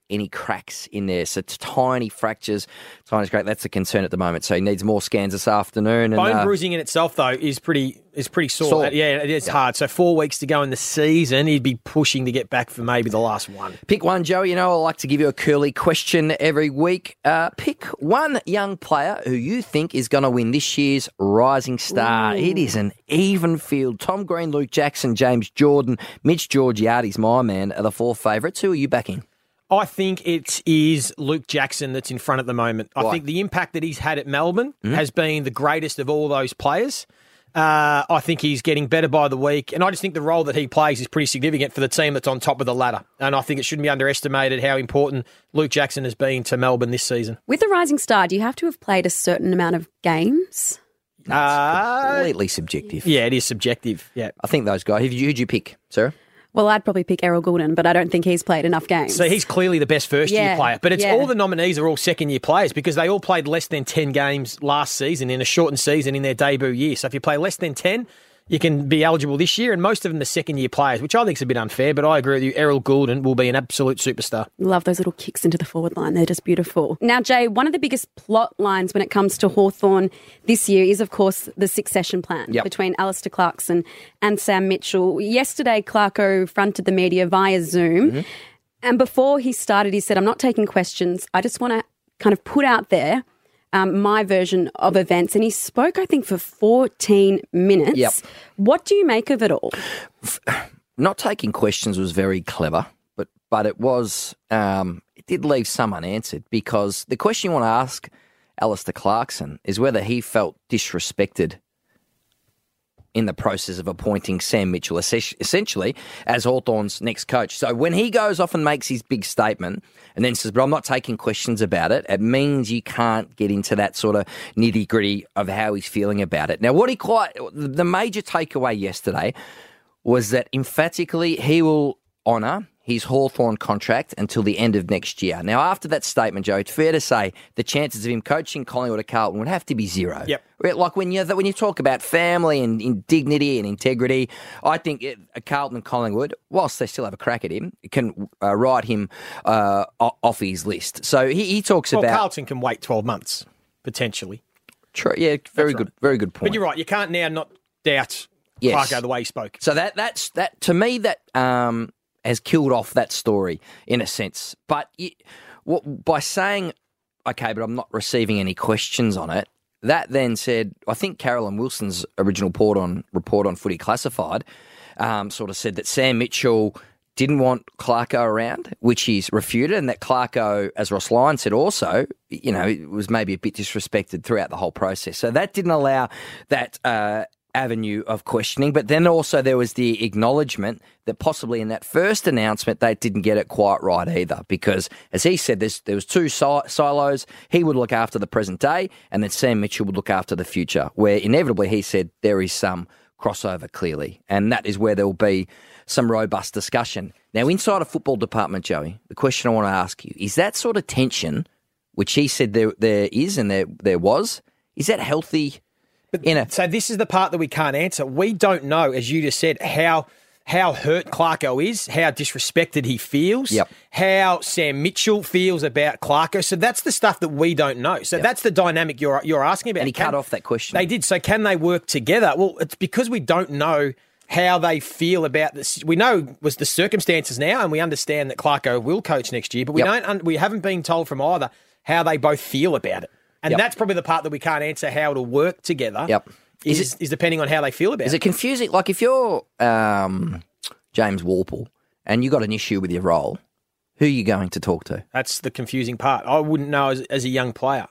any cracks in there. So it's tiny fractures, tiny scrape. That's a concern at the moment. So he needs more scans this afternoon. Bone bruising in itself, though, is pretty sore. Yeah, it is hard. So 4 weeks to go in the season, he'd be pushing to get back for maybe the last one. Pick one, Joey. You know, I like to give you a curly question every week. Pick one young player who you think is going to win this year's Rising Star. It is an even field. Tom Green, Luke Jackson, James Jordan, Mitch Georgiades, my man, are the four favourites. Who are you backing? I think it is Luke Jackson that's in front at the moment. I think the impact that he's had at Melbourne has been the greatest of all those players. I think he's getting better by the week, and I just think the role that he plays is pretty significant for the team that's on top of the ladder. And I think it shouldn't be underestimated how important Luke Jackson has been to Melbourne this season. With the Rising Star, do you have to have played a certain amount of games? Completely subjective. Yeah, it is subjective. Yeah, I think those guys. Who'd you pick, Sarah? Well, I'd probably pick Errol Goulden, but I don't think he's played enough games. So he's clearly the best first-year player. But it's all the nominees are all second-year players because they all played less than 10 games last season in a shortened season in their debut year. So if you play less than 10, you can be eligible this year, and most of them are second-year players, which I think is a bit unfair, but I agree with you. Errol Goulden will be an absolute superstar. Love those little kicks into the forward line. They're just beautiful. Now, Jay, one of the biggest plot lines when it comes to Hawthorn this year is, of course, the succession plan between Alistair Clarkson and Sam Mitchell. Yesterday, Clarko fronted the media via Zoom, and before he started, he said, I'm not taking questions. I just want to kind of put out there my version of events. And he spoke, I think, for 14 minutes. Yep. What do you make of it all? Not taking questions was very clever, but it was it did leave some unanswered, because the question you want to ask Alistair Clarkson is whether he felt disrespected in the process of appointing Sam Mitchell essentially as Hawthorn's next coach. So when he goes off and makes his big statement and then says, but I'm not taking questions about it, it means you can't get into that sort of nitty-gritty of how he's feeling about it. Now, the major takeaway yesterday was that emphatically he will honour his Hawthorn contract until the end of next year. Now, after that statement, Joe, it's fair to say the chances of him coaching Collingwood or Carlton would have to be zero. Yep. Like when you talk about family and dignity and integrity, I think Carlton and Collingwood, whilst they still have a crack at him, can write him off his list. So he talks about... Carlton can wait 12 months, potentially. True. Yeah, very good point. But you're right, you can't now not doubt Clarko the way he spoke. So that to me, that has killed off that story in a sense. But by saying, okay, but I'm not receiving any questions on it, that then said, I think Carolyn Wilson's original report on Footy Classified sort of said that Sam Mitchell didn't want Clarko around, which he's refuted, and that Clarko, as Ross Lyon said also, was maybe a bit disrespected throughout the whole process. So that didn't allow that avenue of questioning. But then also there was the acknowledgement that possibly in that first announcement they didn't get it quite right either, because as he said, there was two silos. He would look after the present day, and then Sam Mitchell would look after the future, where inevitably he said there is some crossover clearly, and that is where there will be some robust discussion. Now, inside a football department, Joey, the question I want to ask you, is that sort of tension, which he said there is and there was, is that healthy? So this is the part that we can't answer. We don't know, as you just said, how hurt Clarko is, how disrespected he feels, how Sam Mitchell feels about Clarko. So that's the stuff that we don't know. So that's the dynamic you're asking about. And he cut off that question. They did. So can they work together? Well, it's because we don't know how they feel about this. We know was the circumstances now, and we understand that Clarko will coach next year, but we haven't been told from either how they both feel about it. And that's probably the part that we can't answer, how it'll work together. Is depending on how they feel about it. Is it confusing? Like if you're James Warple and you got an issue with your role, who are you going to talk to? That's the confusing part. I wouldn't know as a young player.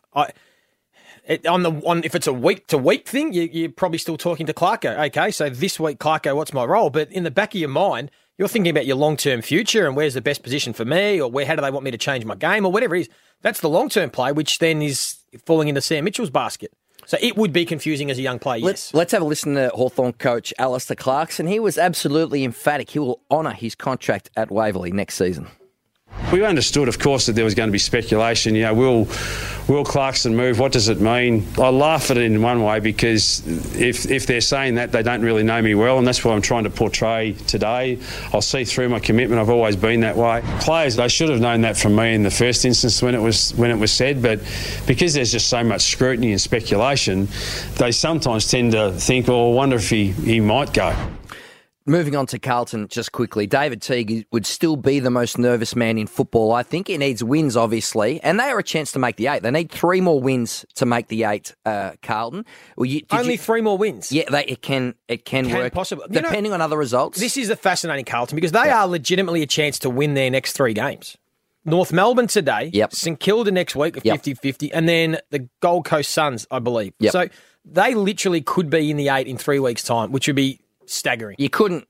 If it's a week-to-week thing, you're probably still talking to Clarko. Okay, so this week, Clarko, what's my role? But in the back of your mind, you're thinking about your long-term future and where's the best position for me, or how do they want me to change my game, or whatever it is. That's the long-term play, which then is falling into Sam Mitchell's basket. So it would be confusing as a young player, yes. Let's have a listen to Hawthorn coach Alistair Clarkson. He was absolutely emphatic. He will honour his contract at Waverley next season. We understood, of course, that there was going to be speculation. You know, will Clarkson move? What does it mean? I laugh at it in one way because if they're saying that, they don't really know me well, and that's what I'm trying to portray today. I'll see through my commitment. I've always been that way. Players, they should have known that from me in the first instance when it was said, but because there's just so much scrutiny and speculation, they sometimes tend to think, well, I wonder if he might go. Moving on to Carlton just quickly, David Teague would still be the most nervous man in football, I think. He needs wins, obviously, and they are a chance to make the 8. They need 3 more wins to make the 8, Carlton. Well, Only 3 more wins? Yeah, it can work, possibly. depending on other results. This is the fascinating Carlton because they are legitimately a chance to win their next 3 games. North Melbourne today, St Kilda next week, a 50-50, and then the Gold Coast Suns, I believe. So they literally could be in the 8 in 3 weeks' time, which would be staggering. You couldn't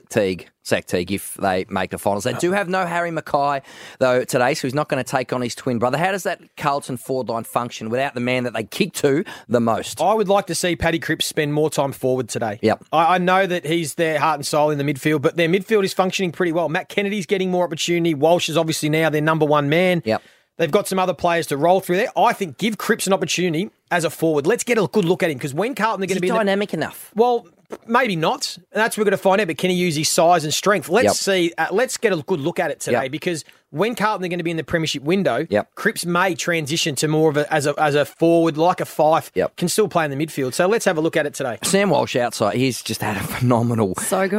sack Teague if they make the finals. They do have no Harry Mackay, though, today, so he's not going to take on his twin brother. How does that Carlton forward line function without the man that they kick to the most? I would like to see Paddy Cripps spend more time forward today. I know that he's their heart and soul in the midfield, but their midfield is functioning pretty well. Matt Kennedy's getting more opportunity. Walsh is obviously now their number 1 man. They've got some other players to roll through there. I think give Cripps an opportunity as a forward. Let's get a good look at him because when Carlton are going to be dynamic enough. Well, maybe not. And that's what we're going to find out. But can he use his size and strength? Let's see. Let's get a good look at it today because when Carlton are going to be in the premiership window, Cripps may transition to more of as a forward, like a Fife, can still play in the midfield. So let's have a look at it today. Sam Walsh outside, he's just had a phenomenal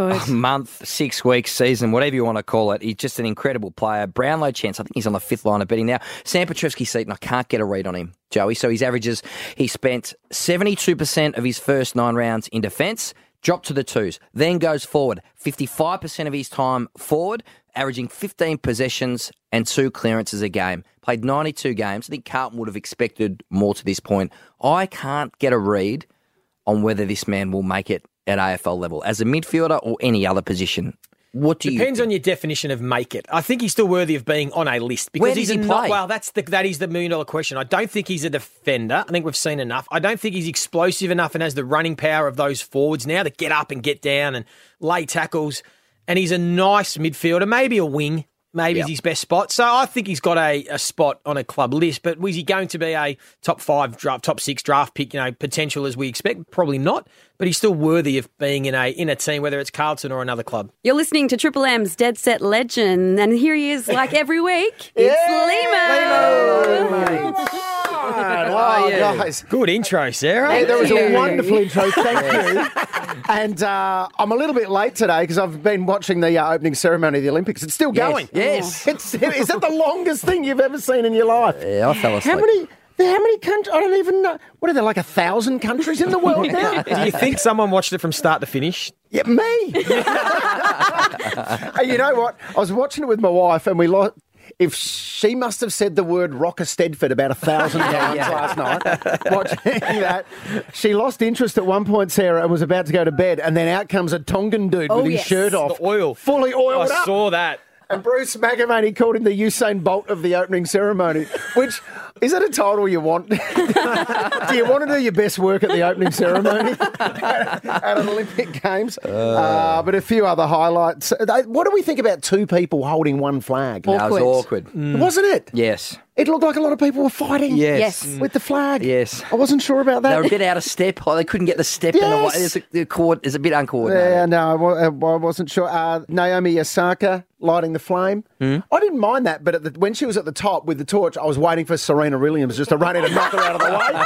month, 6 weeks, season, whatever you want to call it. He's just an incredible player. Brownlow chance, I think he's on the 5th line of betting now. Sam Petrevski-Seton, I can't get a read on him, Joey. So his averages, he spent 72% of his first 9 rounds in defence, dropped to the 2s, then goes forward. 55% of his time forward, averaging 15 possessions and 2 clearances a game. Played 92 games. I think Carlton would have expected more to this point. I can't get a read on whether this man will make it at AFL level as a midfielder or any other position. What do Depends on your definition of make it. I think he's still worthy of being on a list because Where does he play? Well, that is the $1 million question. I don't think he's a defender. I think we've seen enough. I don't think he's explosive enough and has the running power of those forwards now to get up and get down and lay tackles. And he's a nice midfielder, maybe a wing. Maybe is his best spot. So I think he's got a spot on a club list. But is he going to be a top 5 draft, top 6 draft pick? Potential as we expect, probably not. But he's still worthy of being in a team, whether it's Carlton or another club. You're listening to Triple M's Dead Set Legend, and here he is, like every week. It's Limo. Guys. Good intro, Sarah. Yeah, that was a wonderful intro. Thank you. And I'm a little bit late today because I've been watching the opening ceremony of the Olympics. It's still going. Yes. Is that the longest thing you've ever seen in your life? Yeah, I fell asleep. How many countries? I don't even know. What are there, like 1,000 countries in the world now? Do you think someone watched it from start to finish? Yeah, me. Hey, you know what? I was watching it with my wife and we lost. If she must have said the word Rocker Stedford about 1,000 times last night, watching that, she lost interest at one point, Sarah, and was about to go to bed, and then out comes a Tongan dude with his shirt off. The oil. Fully oiled up. I saw that. And Bruce McAvaney called him the Usain Bolt of the opening ceremony, which, is that a title you want? Do you want to do your best work at the opening ceremony at an Olympic Games? But a few other highlights. What do we think about 2 people holding one flag? That was awkward. Wasn't it? Yes. It looked like a lot of people were fighting with the flag. Yes. I wasn't sure about that. They were a bit out of step. Like they couldn't get the step in the way. It's a bit uncoordinated. Yeah, no, I wasn't sure. Naomi Osaka lighting the flame. I didn't mind that, but when she was at the top with the torch, I was waiting for Serena Williams just to run in and knock her out of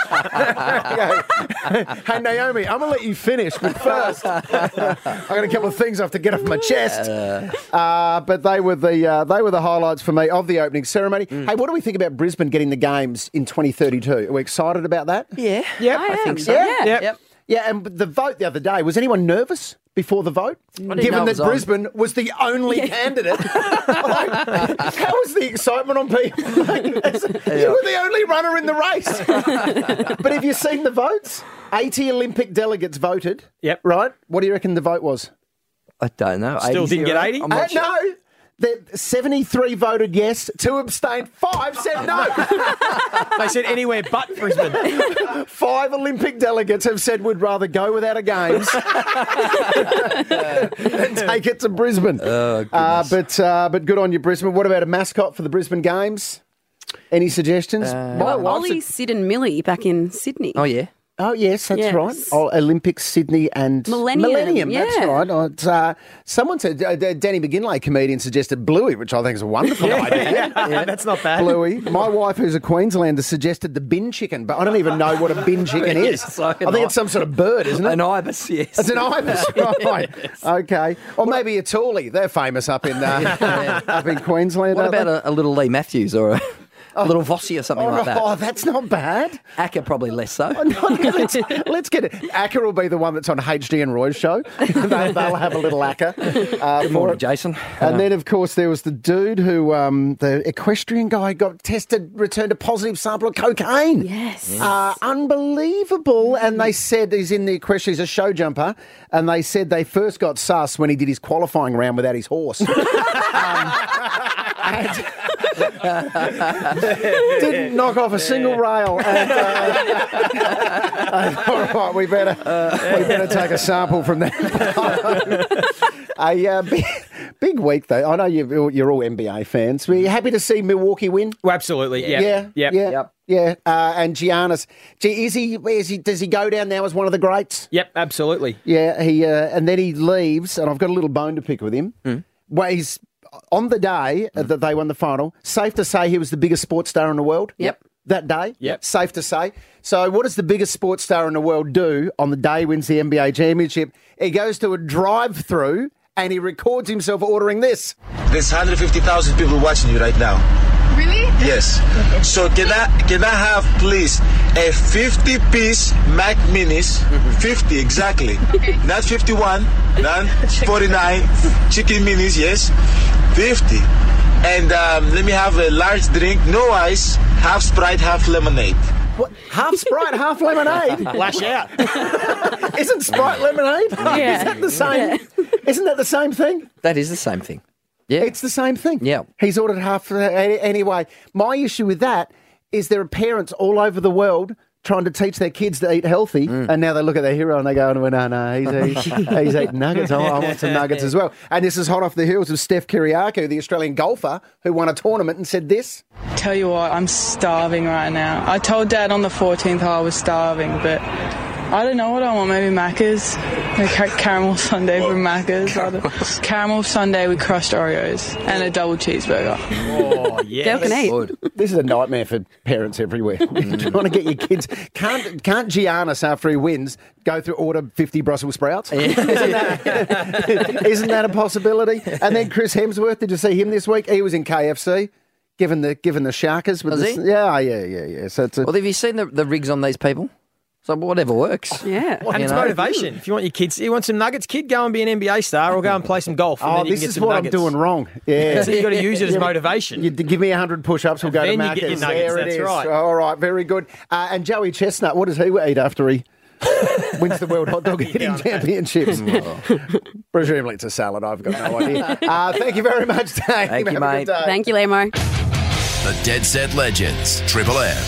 the way. Hey, Naomi, I'm going to let you finish, but first, I've got a couple of things I have to get off my chest. But they were the highlights for me of the opening ceremony. Hey, what do we think about Brisbane getting the games in 2032? Are we excited about that? Yeah. I think so. Yeah, and the vote the other day, was anyone nervous before the vote? Given that Brisbane was the only candidate. How was the excitement on people? You were the only runner in the race. But have you seen the votes? 80 Olympic delegates voted. Yep. Right? What do you reckon the vote was? I don't know. Still didn't get 80? No. 73 voted yes, 2 abstained, 5 said no. They said anywhere but Brisbane. 5 Olympic delegates have said we'd rather go without a games than take it to Brisbane. Oh, but good on you, Brisbane. What about a mascot for the Brisbane Games? Any suggestions? Ollie, Sid and Millie back in Sydney. Oh, yeah. Oh, yes, that's right. Oh, Olympics, Sydney and Millennium, that's yeah. right. Oh, it's, someone said, Danny McGinley, comedian, suggested Bluey, which I think is a wonderful idea. Yeah, that's not bad. Bluey. My wife, who's a Queenslander, suggested the bin chicken, but I don't even know what a bin chicken is. So I think it's some sort of bird, isn't it? An ibis, yes. It's an ibis, right. Yes. Okay. Or maybe a toolie. They're famous up in Queensland. What about a little Lee Matthews or a little Vossi or something like that? Oh, that's not bad. Acker probably less so. Let's get it. Acker will be the one that's on HG and Roy's show. They'll have a little Acker. Good morning, Jason. And then, of course, there was the dude who, the equestrian guy, got returned a positive sample of cocaine. Yes. Unbelievable. And they said he's in the equestrian, he's a show jumper, and they said they first got sus when he did his qualifying round without his horse. Didn't knock off a single rail. And, all right, we better take a sample from that. Big week though. I know you're all NBA fans. Were you happy to see Milwaukee win? Well, absolutely. Yeah. And Giannis, does he go down now as one of the greats? Yep, absolutely. Yeah. He and then he leaves, and I've got a little bone to pick with him. Well, he's on the day that they won the final. Safe to say he was the biggest sports star in the world. Yep. That day. Yep. Safe to say. So what does the biggest sports star in the world do on the day he wins the NBA championship? He goes to a drive-through and he records himself ordering this. There's 150,000 people watching you right now. Really? Yes. So can I have, please, a 50-piece Mac Minis, 50 exactly, not 51, not 49, chicken minis, yes, 50. And let me have a large drink, no ice, half Sprite, half lemonade. What? Half Sprite, half lemonade? Lash out. Isn't Sprite lemonade? Yeah. Is that the same? Isn't that the same thing? That is the same thing. Yeah. It's the same thing. Yeah. He's ordered half. Anyway, my issue with that is there are parents all over the world trying to teach their kids to eat healthy, and now they look at their hero and they go, no, he's eating nuggets. I want some nuggets as well. And this is hot off the heels of Steph Kyriakou, the Australian golfer, who won a tournament and said this. Tell you what, I'm starving right now. I told Dad on the 14th I was starving, but I don't know what I want. Maybe Macca's. Caramel sundae from Macca's. Caramel sundae with crushed Oreos and a double cheeseburger. Oh, yeah. Dale can eat. This is a nightmare for parents everywhere. Trying to get your kids. Can't Giannis, after he wins, go through order 50 Brussels sprouts? Isn't that a possibility? And then Chris Hemsworth, did you see him this week? He was in KFC. Given the Sharkers. Was he? Yeah. So well, have you seen the rigs on these people? So whatever works. Yeah. And it's motivation. If you want your kids, you want some nuggets, kid, go and be an NBA star or go and play some golf. And then you this can get is some what nuggets. I'm doing wrong. Yeah. So you've got to use it as motivation. You give me 100 push-ups, we'll go to Then you Macca's. get your nuggets, There it that's is. right. All right, very good. And Joey Chestnut, what does he eat after he wins the World Hot Dog Eating Championships? Presumably it's a salad, I've got no idea. Thank you very much, Dave. Thank you, Have a mate. good day. Thank you, Lamo. The Dead Set Legends, Triple M.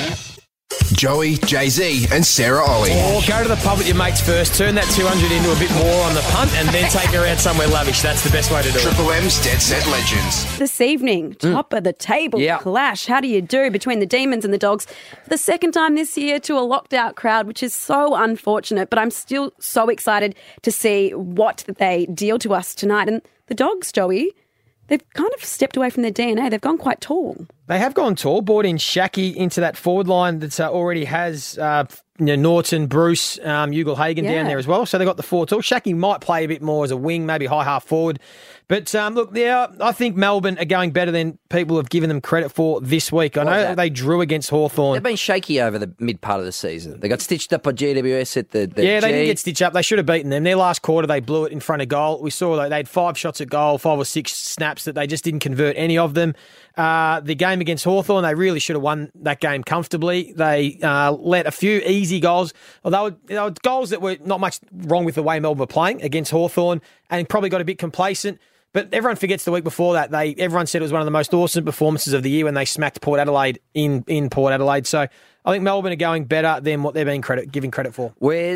Joey, Jay-Z and Sarah Ollie. Or go to the pub with your mates first, turn that 200 into a bit more on the punt and then take it around somewhere lavish. That's the best way to do it. Triple M's Dead Set Legends. This evening, top of the table clash. How do you do between the Demons and the Dogs for the second time this year to a locked-out crowd, which is so unfortunate, but I'm still so excited to see what they deal to us tonight. And the Dogs, Joey, they've kind of stepped away from their DNA. They've gone quite tall. They have gone tall, brought in Shaki into that forward line that already has Norton, Bruce, Ugle-Hagan down there as well. So they've got the 4 tall. Shaki might play a bit more as a wing, maybe high half forward. But look, I think Melbourne are going better than people have given them credit for this week. I know they drew against Hawthorn. They've been shaky over the mid part of the season. They got stitched up by GWS at the they didn't get stitched up. They should have beaten them. Their last quarter, they blew it in front of goal. We saw they had 5 shots at goal, 5 or 6 snaps that they just didn't convert any of them. The game against Hawthorn, they really should have won that game comfortably. They let a few easy goals. Well, they were goals that were not much wrong with the way Melbourne were playing against Hawthorn and probably got a bit complacent. But everyone forgets the week before that. Everyone said it was one of the most awesome performances of the year when they smacked Port Adelaide in Port Adelaide. So I think Melbourne are going better than what they're being giving credit for.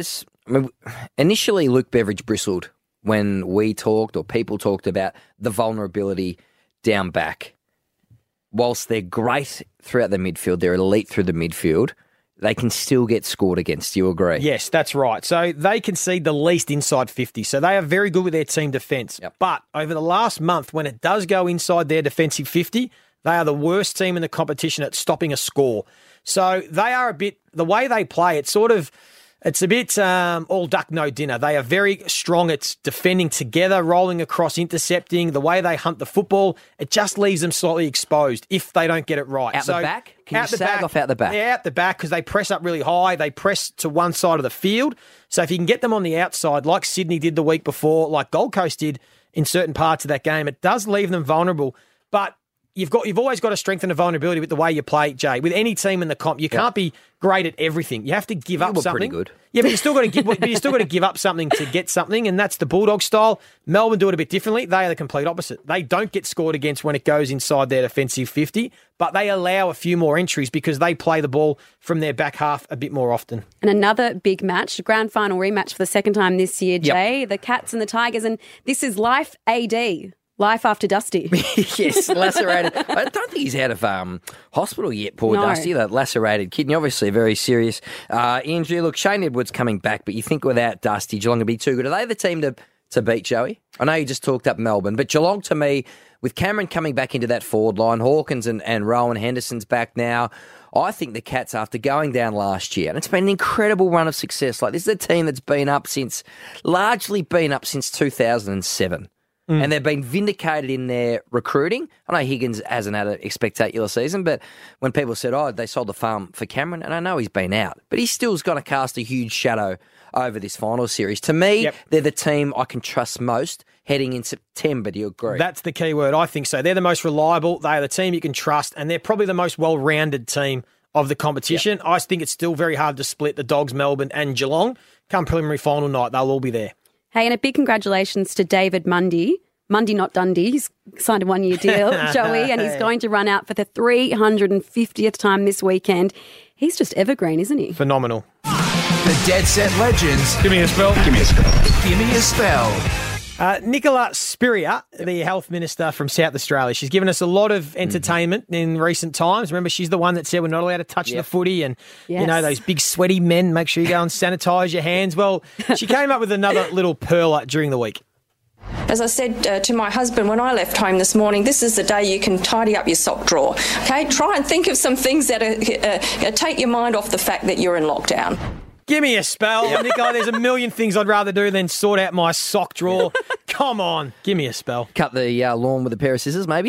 Initially Luke Beveridge bristled when we talked or people talked about the vulnerability down back. Whilst they're great throughout the midfield, they're elite through the midfield, they can still get scored against. You agree? Yes, that's right. So they concede the least inside 50. So they are very good with their team defence. Yep. But over the last month, when it does go inside their defensive 50, they are the worst team in the competition at stopping a score. So they are the way they play, it's a bit all duck, no dinner. They are very strong at defending together, rolling across, intercepting. The way they hunt the football, it just leaves them slightly exposed if they don't get it right. Out the back? Can you sag off out the back? Yeah, out the back because they press up really high. They press to one side of the field. So if you can get them on the outside, like Sydney did the week before, like Gold Coast did in certain parts of that game, it does leave them vulnerable. But you've always got to strengthen the vulnerability with the way you play, Jay. With any team in the comp, you can't be great at everything. You have to give up something. Pretty good. Yeah, but you still got to give up something to get something, and that's the Bulldog style. Melbourne do it a bit differently. They are the complete opposite. They don't get scored against when it goes inside their defensive 50, but they allow a few more entries because they play the ball from their back half a bit more often. And another big match, grand final rematch for the second time this year, Jay. The Cats and the Tigers, and this is Life AD. Life after Dusty. Yes, lacerated. I don't think he's out of hospital yet, poor Dusty, that lacerated kidney. Obviously very serious injury. Look, Shane Edwards coming back, but you think without Dusty, Geelong would be too good. Are they the team to beat, Joey? I know you just talked up Melbourne, but Geelong to me, with Cameron coming back into that forward line, Hawkins and Rowan Henderson's back now, I think the Cats, after going down last year, and it's been an incredible run of success, like this is a team that's largely been up since 2007. And they've been vindicated in their recruiting. I know Higgins hasn't had a spectacular season, but when people said, they sold the farm for Cameron, and I know he's been out, but he still's going to cast a huge shadow over this final series. To me, they're the team I can trust most heading in September. Do you agree? That's the key word. I think so. They're the most reliable. They are the team you can trust, and they're probably the most well-rounded team of the competition. I think it's still very hard to split the Dogs, Melbourne and Geelong. Come preliminary final night, they'll all be there. Hey, and a big congratulations to David Mundy. Mundy, not Dundee. He's signed a one-year deal, Joey, and he's going to run out for the 350th time this weekend. He's just evergreen, isn't he? Phenomenal. The Dead Set Legends. Give me a spell. Give me a spell. Give me a spell. Nicola Spiria, the Health Minister from South Australia, she's given us a lot of entertainment in recent times. Remember, she's the one that said we're not allowed to touch the footy and, you know, those big sweaty men, make sure you go and sanitise your hands. Well, she came up with another little perler during the week. As I said to my husband when I left home this morning, this is the day you can tidy up your sock drawer. Okay, try and think of some things that take your mind off the fact that you're in lockdown. Give me a spell, Nicola. There's a million things I'd rather do than sort out my sock drawer. Come on, give me a spell. Cut the lawn with a pair of scissors, maybe.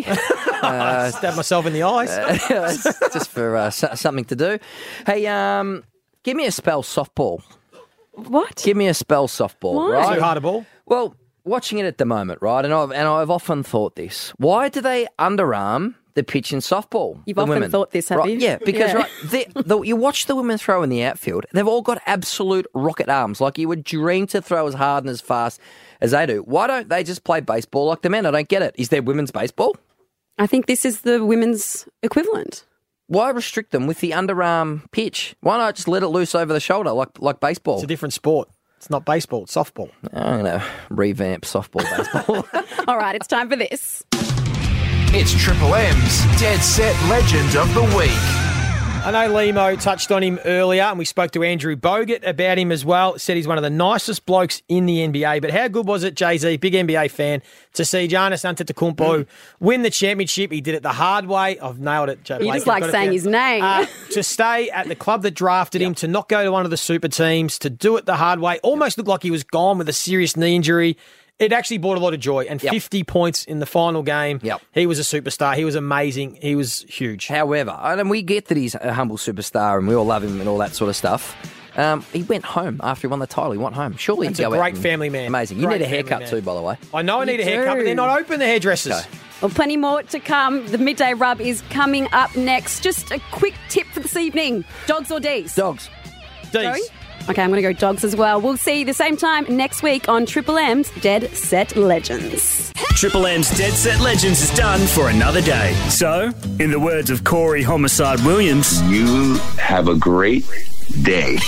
Stab myself in the eyes. Just for something to do. Hey, give me a spell softball. What? Give me a spell softball. Why? Right? Too hard a ball? Well, watching it at the moment, right, and I've often thought this. Why do they underarm the pitch in softball? You've often thought this, have you? Yeah, because you watch the women throw in the outfield, they've all got absolute rocket arms. Like you would dream to throw as hard and as fast as they do. Why don't they just play baseball like the men? I don't get it. Is there women's baseball? I think this is the women's equivalent. Why restrict them with the underarm pitch? Why not just let it loose over the shoulder like baseball? It's a different sport. It's not baseball, it's softball. I'm going to revamp softball baseball. All right, it's time for this. It's Triple M's Dead Set Legend of the Week. I know Limo touched on him earlier, and we spoke to Andrew Bogut about him as well. Said he's one of the nicest blokes in the NBA. But how good was it, Jay-Z, big NBA fan, to see Giannis Antetokounmpo win the championship? He did it the hard way. I've nailed it, Joe Blake. You just like saying his name. To stay at the club that drafted him, to not go to one of the super teams, to do it the hard way. Almost looked like he was gone with a serious knee injury. It actually brought a lot of joy. And 50 points in the final game. He was a superstar. He was amazing. He was huge. However, and we get that he's a humble superstar and we all love him and all that sort of stuff. He went home after he won the title. He went home. Surely he'd go out. He's a great family man. Amazing. You need a haircut too, by the way. I know I need a haircut, but they're not open, the hairdressers. Okay. Well, plenty more to come. The Midday Rub is coming up next. Just a quick tip for this evening. Dogs or D's? Dogs. D's. Okay, I'm going to go dogs as well. We'll see you the same time next week on Triple M's Dead Set Legends. Triple M's Dead Set Legends is done for another day. So, in the words of Corey Homicide Williams, you have a great day.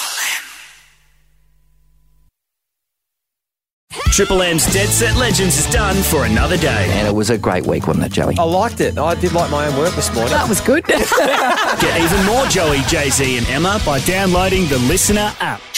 Triple M's Dead Set Legends is done for another day. And it was a great week, wasn't it, Joey? I liked it. I did like my own work this morning. That was good. Get even more Joey, Jay-Z and Emma by downloading the Listener app.